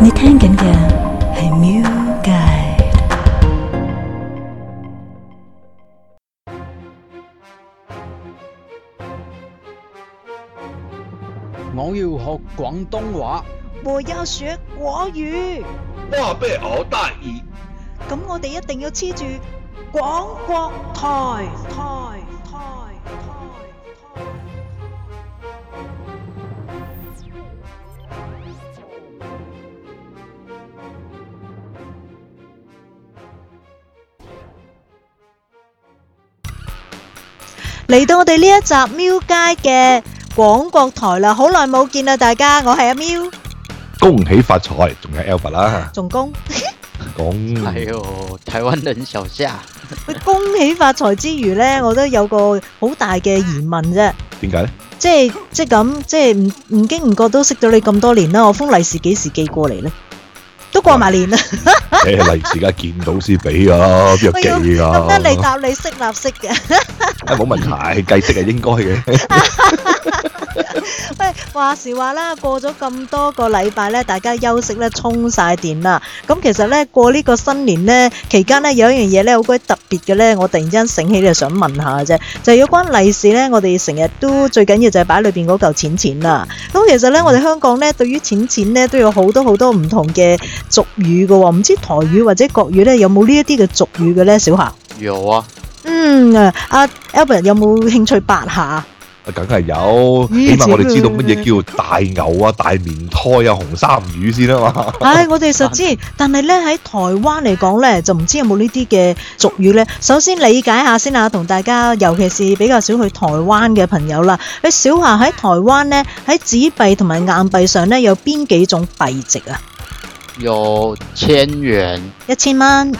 你聽緊嘅係 Mew Guide。 我要學廣東話， 我要學國語。 我被熬大意， 咁我哋一定要黐住廣國台。嚟到我哋呢一集喵街嘅廣國台啦，好耐冇見啦，大家，我係阿喵， 恭喜發財，仲有 Albert 啦， 仲恭還有台灣人小夏。 恭喜發財之餘呢，我都有個好大嘅疑問啫。 點解呢？ 即係唔經唔覺都識咗你咁多年啦，我封利是幾時寄過嚟呢？都過埋年啦。 利是而家見到先俾啊，邊有寄啊？ 咁得你答你識立識嘅。 冇問題，計息係應該嘅。 喂，話時話啦，過咗咁多個禮拜咧，大家休息咧，充晒電啦。咁其實咧，過呢個新年咧期間咧，有一樣嘢咧好鬼特別嘅咧，我突然之間醒起就想問下啫，就係有關利是咧，我哋成日都最緊要就係擺裏邊嗰嚿錢啦。咁其實咧，我哋香港咧對於錢咧都有好多唔同嘅俗語嘅喎，唔知台語或者國語咧有冇呢一啲嘅俗語嘅咧？小夏有啊。 阿 Albert 有冇興趣八下？ 梗係有，起碼我哋知道乜嘢叫大牛啊、大棉胎啊、紅衫魚先啊嘛。 我哋實知，但係咧喺台灣嚟講咧，就唔知有冇呢啲嘅俗語咧。首先理解下先啊，同大家，尤其是比較少去台灣嘅朋友啦。你小夏喺台灣咧，喺紙幣同埋硬幣上咧，有邊幾種幣值啊？ 有1000元、 1000蚊、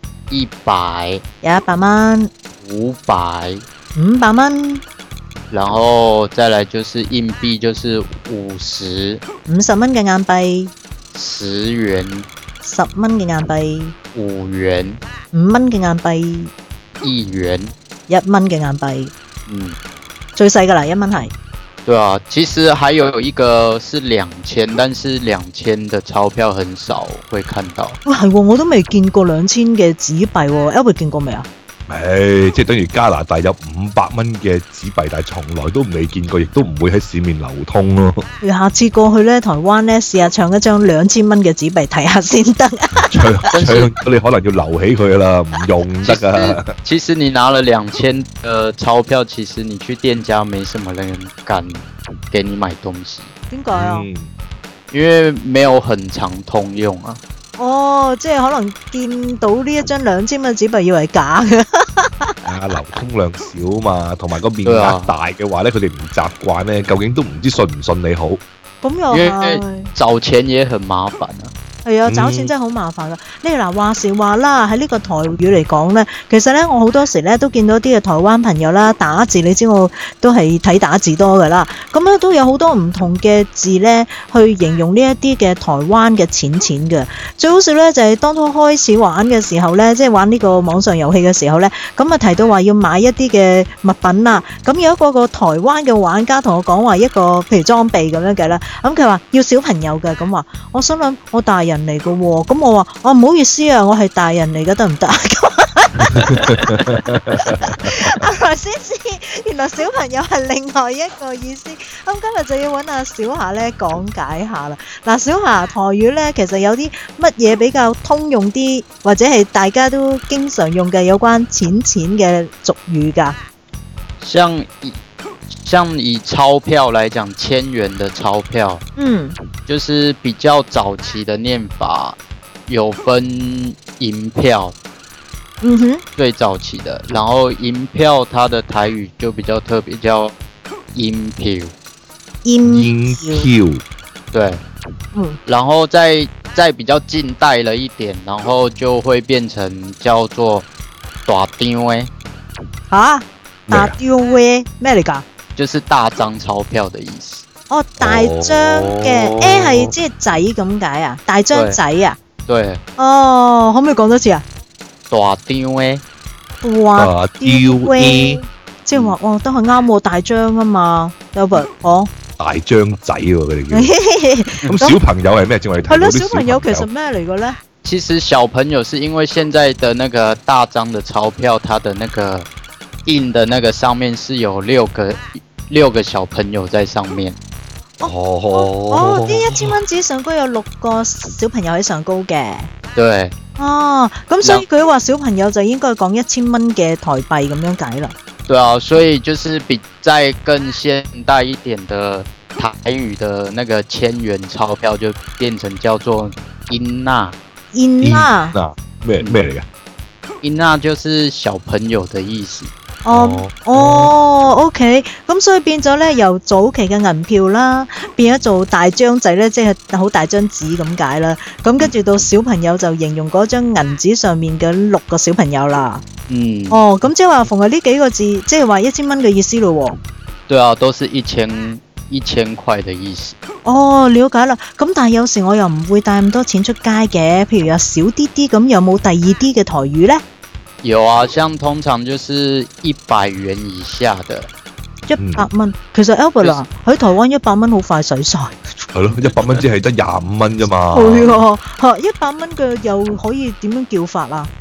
100、 有100蚊、 500、 500蚊。 然後再來就是硬幣，就是50 蚊嘅硬幣 ，10元 ，10蚊嘅硬幣 ，5元 ，5蚊嘅硬幣 ，1元 ，1蚊嘅硬幣。最細㗎啦，1蚊係。 對啊，其實還有一個是2000，但是2000的鈔票很少會看到。 喂，係喎，我都未見過2000嘅紙幣喎 ，Albert 見過未啊？ 即係等於加拿大有500蚊嘅紙幣，但係從來都未見過，亦都唔會喺市面流通咯。 下次過去咧，台灣咧試下唱一張2000蚊嘅紙幣睇下先得。 唱你可能要留起佢啦，唔用得啊。 其實你拿了2000的鈔票，其實你去店家沒什麼人敢給你買東西。 點解啊？ 因為沒有很常通用啊。 即係可能見到呢一張2000蚊紙幣以為假嘅。 流通量少嘛，同埋個面額大嘅話咧，佢哋唔習慣咧，究竟都唔知信唔信你好。 咁又係。 找錢也很麻煩啊。 係啊，找錢真係好麻煩噶。呢嗱話時話啦，喺呢個台語嚟講呢，其實呢，我好多時呢都見到啲嘅台灣朋友啦，打字你知我都係睇打字多噶啦。咁咧都有好多唔同嘅字呢去形容呢一啲嘅台灣嘅錢嘅。最好笑呢，就係當初開始玩嘅時候呢，即係玩呢個網上遊戲嘅時候呢，咁啊提到話要買一啲嘅物品啦。咁有一個台灣嘅玩家同我講話一個譬如裝備咁樣嘅啦，咁佢話要小朋友嘅，咁話我心諗我大人嚟嘅喎，咁我話唔好意思啊，我係大人嚟嘅，得唔得？後來先知原來小朋友係另外一個意思。咁今日就要揾阿小夏咧講解下啦。嗱，小夏台語咧其實有啲乜嘢比較通用啲，或者係大家都經常用嘅有關錢嘅俗語㗎？ 像以鈔票來講，1000元的鈔票，就是比較早期的念法，有分銀票，最早期的，然後銀票它的台語就比較特別，叫銀票，對，然後再比較近代了一點，然後就會變成叫做大張誒， 大張誒咩嚟㗎？ 就是大張鈔票的意思。 大張嘅係即係仔咁解啊？大張仔啊？ 對。 可唔可以講多次啊？ 大張誒。 大張誒，即係話都係啱喎，大張啊嘛。Albert， 大張仔喎，佢哋叫。咁小朋友係咩？正話你睇到啲係咯，小朋友其實咩嚟嘅咧？ 其实小朋友是因为现在的那个大张的钞票，它的那个印的那个上面是有六个小朋友在上面。 啲1000蚊紙上高有6個小朋友喺上高嘅。 對。 咁所以佢話小朋友就應該講1000蚊嘅台幣咁樣解啦。 對啊，所以就是比再更現代一點的台語的那個1000元鈔票就變成叫做英娜。 英娜咩嚟嘅？ 英娜就是小朋友的意思。 OK， 咁所以變咗咧，由早期嘅銀票啦，變咗做大張仔咧，即係好大張紙咁解啦。咁跟住到小朋友就形容嗰張銀紙上面嘅6個小朋友啦。咁即係話逢係呢幾個字，即係話1000蚊嘅意思咯喎。 對啊，都是一千塊嘅意思。 了解啦。咁但係有時我又唔會帶咁多錢出街嘅，譬如有少啲啲咁，有冇第二啲嘅台語咧？ 有啊，像通常就是100元以下的。 100蚊，其實 Albert 啊，喺台灣100蚊好快使晒。 係咯，100蚊只係得25蚊啫嘛。 係啊，100蚊嘅又可以點樣叫法啊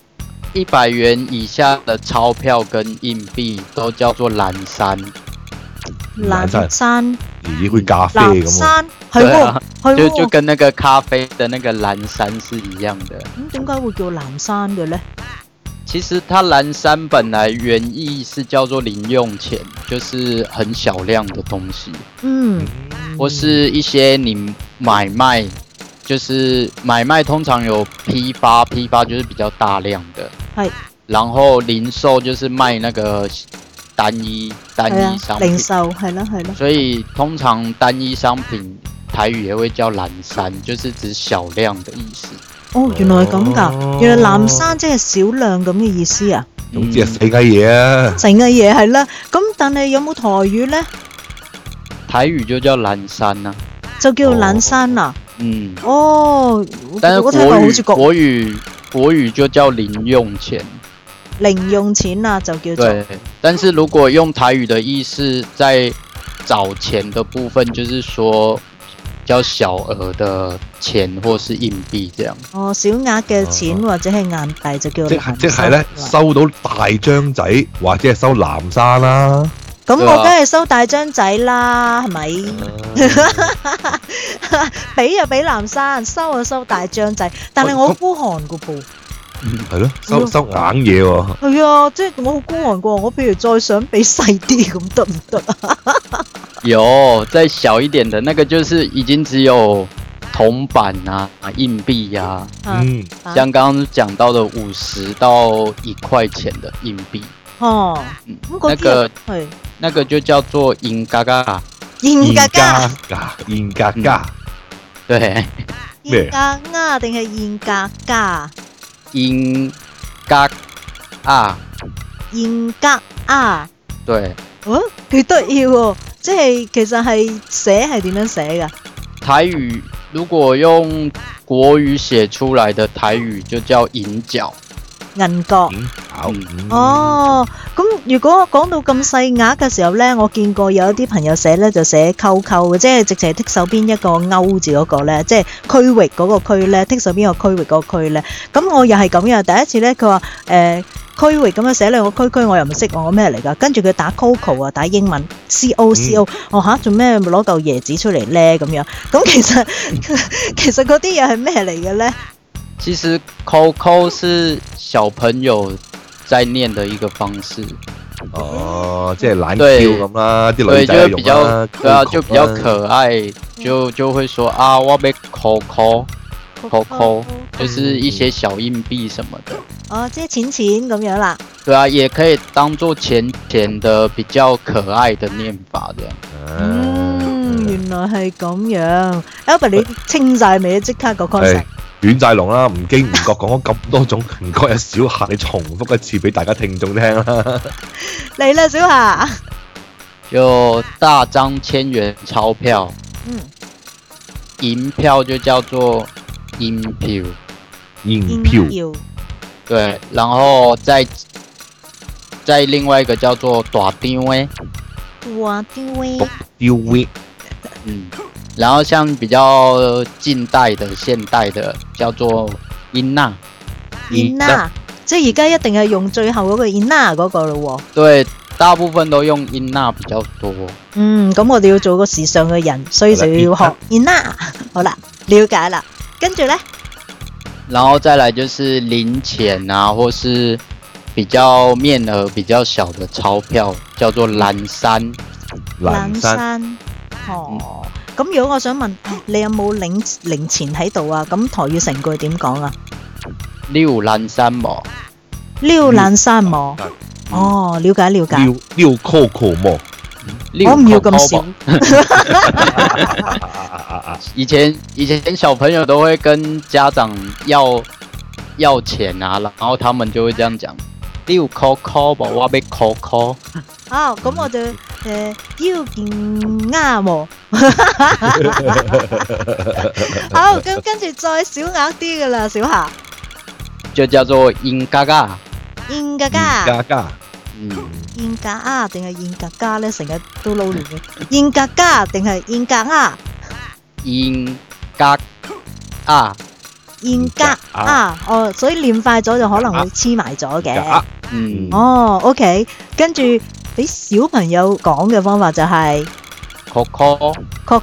？100元以下的鈔票跟硬幣都叫做藍山。 藍山， 咦，好似咖啡咁喎。藍山係喎， 就跟那個咖啡的那個藍山是一樣的。 咁點解會叫藍山嘅咧？ 其實它藍山本來原意是叫做零用錢，就是很小量的東西。或是一些你買賣，就是買賣通常有批發就是比較大量的。然後零售就是賣那個單一商品。零售係咯。所以通常單一商品台語也會叫藍山，就是指小量的意思。 原來係咁㗎，原來藍山即係少量咁嘅意思啊。 總之係細嘅嘢啊。 細嘅嘢係啦，咁但係有冇台語咧？ 台語就叫藍山啊。 就叫藍山啊。 但是國語就叫零用錢。 零用錢啊，就叫做。 對，但是如果用台語的意思，在找錢的部分，就是說比較小額的錢或是硬幣這樣。小額嘅錢或者係硬幣就叫藍山。 即係咧，收到大張仔或者係收藍山啦。 咁我梗係收大張仔啦，係咪？俾就俾藍山，收就收大張仔，但係我好孤寒噶噃。 係咯，收硬嘢喎。 係啊，即係我好孤寒噶，我譬如再想俾細啲咁得唔得啊？ 有再小一點的那個就是已經只有銅板啊、硬幣啊，像剛剛講到的50到1塊錢的硬幣。那個就叫做銀嘎嘎。 銀嘎嘎。 銀嘎嘎。 對。 銀嘎嘎定係銀嘎嘎？ 銀嘎啊。 銀嘎啊。 對。 幾得意喎！即係其實係寫係點樣寫㗎？ 台語如果用國語寫出來的台語就叫銀角。 銀角。咁如果講到咁細額嘅時候咧，我見過有一啲朋友寫咧就寫扣扣嘅，即係直情剔手邊一個勾字嗰個咧，即係區域嗰個區咧，剔手邊個區域嗰個區咧。咁我又係咁樣，第一次咧佢話區域咁樣寫兩個區，我又唔識我咩嚟㗎，跟住佢打 Coco 啊，打英文 COCO，做咩攞嚿椰子出嚟咧咁樣？咁其實嗰啲嘢係咩嚟嘅咧？ 其實 Coco 是小朋友在念的一個方式。 即係懶叫咁啦，啲女仔用啦。 對啊，就比較可愛，就會說啊，我要 Coco，就是一些小硬幣什麼的。 即係錢咁樣啦。 對啊，也可以當做錢的比較可愛的念法這樣。 原來係咁樣。Albert 你清晒未？即刻個 concept。 斷晒龍啦，唔經唔覺講咗咁多種，唔該阿小夏你重複一次俾大家聽眾聽啦。 嚟啦，小夏。 就大張1000元鈔票，銀票就叫做銀票。 銀票。 對，然後再另外一個叫做大張誒。 大張誒。 然後像比較近代的、現代的叫做英娜， 英娜，即係而家一定係用最後嗰個英娜嗰個咯喎。 對，大部分都用英娜比較多。 咁我哋要做個時尚嘅人，所以就要學英娜。好啦，了解啦。跟住呢， 然後再來就是零錢啊，或是比較面額比較小的鈔票，叫做藍山。 藍山，咁如果我想問，你有冇零錢喺度啊？咁台語成句點講啊？ 溜藍山冇。 溜藍山冇。哦，了解。 溜 Coco 冇。 我唔要咁少。 以前小朋友都會跟家長要錢啊，然後他們就會這樣講，溜 Coco 冇，我要Coco。 咁我就要件啱喎。好，咁跟住再小額啲㗎啦，小霞。 就叫做英嘎嘎。 英嘎嘎。英格啊定係英格加咧，成日都撈亂嘅。英格加定係英格啊？ 英格啊。 英格啊，所以念快咗就可能會黐埋咗嘅。OK， 跟住俾小朋友講嘅方法就係 Coco。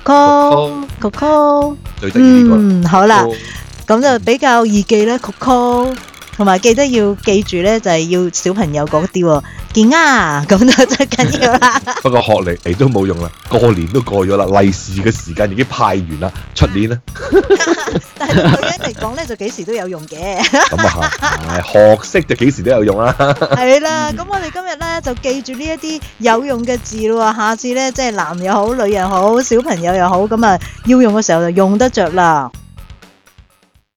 最得意呢個。 好啦，咁就比較易記啦 ，Coco。同埋記得要記住咧，就係要小朋友嗰啲喎，見啊，咁就最緊要啦。 不過學嚟都冇用啦，過年都過咗啦，利是嘅時間已經派完啦，出年咧。 但係對女人嚟講咧，就幾時都有用嘅。 咁啊學識就幾時都有用啦。 係啦，咁我哋今日咧就記住呢一啲有用嘅字咯，下次咧即係男又好，女又好，小朋友又好，咁啊要用嘅時候就用得着啦。